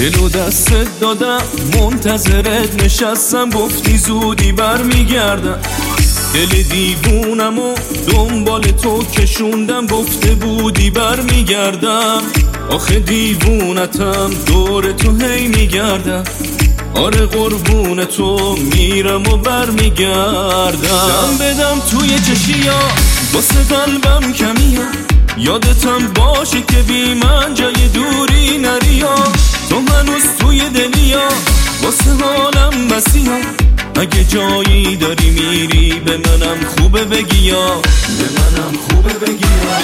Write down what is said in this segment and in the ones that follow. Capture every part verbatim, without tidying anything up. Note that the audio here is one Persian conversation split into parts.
دلو دستت دادم منتظرت نشستم، گفتی زودی برمیگردم. دل دیوونم و دنبال تو کشوندم، گفته بودی برمیگردم. آخه دیوونتم دور تو هی میگردم، آره قربون تو میرم و برمیگردم. دم بدم توی چشیا واسه قلبم کمیا، یادتم باشه که بی من جای دوری نریا. تو هنوز توی دلیا واسه حالم بسیا، اگه جایی داری میری به منم خوبه بگیا، به منم خوبه بگیا.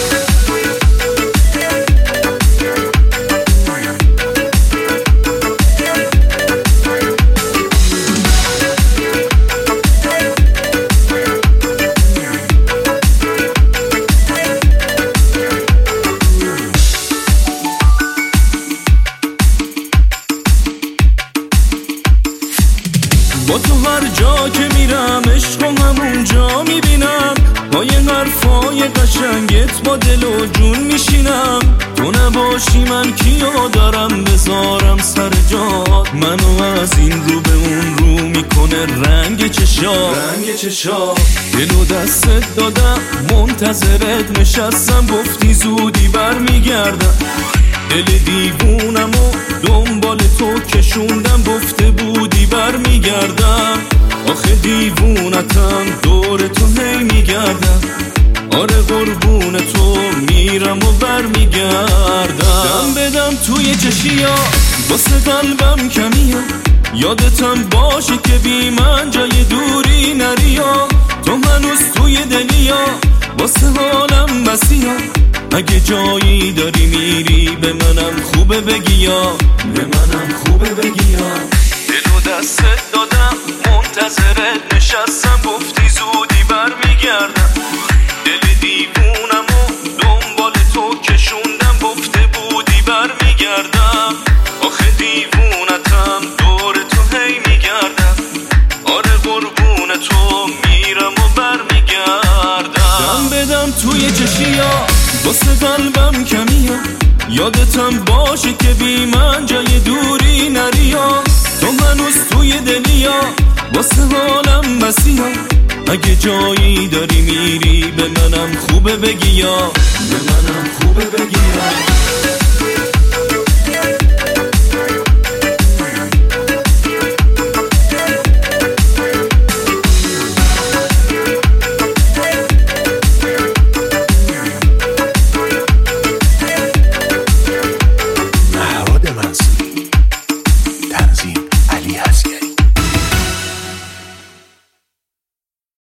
با تو هر جا که میرم عشق و همونجا میبینم، با یه حرفای قشنگت با دل و جون میشینم. تو نباشی من کیو دارم بذارم سر جات، منو از این رو به اون رو میکنه رنگ چشا، رنگ چشا. دلو دستت دادم منتظرت نشستم، گفتی زودی برمیگردم. دل دیوونم و دنبال تو کشوندم، گفته بودی برمیگردم. آخه دیوونتم دور تو هی میگردم، آره قربون تو میرم و برمیگردم. دم بدم توی چشیا واسه قلبم کمیا، یادتم باشه که بی من جای دوری نریا. تو هنوز توی دلیا واسه حالم بسیا، اگه جایی داری میری به منم خوبه بگیا، به منم خوبه بگیا. دلو دستت دادم منتظرت نشستم، گفتی زودی برمیگردم. دل دیوونم و دنبال تو کشوندم، گفته بودی برمیگردم. آخه دیوونتم دور تو هی میگردم، آره قربون تو میرم و برمیگردم. دم بدم توی چشیا واسه قلبم کمیا، یادتم باشه که بی من جای دوری نریا. تو هنوز توی دلیا واسه حالم بسیا، اگه جایی داری میری به منم خوبه بگیا، به منم خوبه بگیا.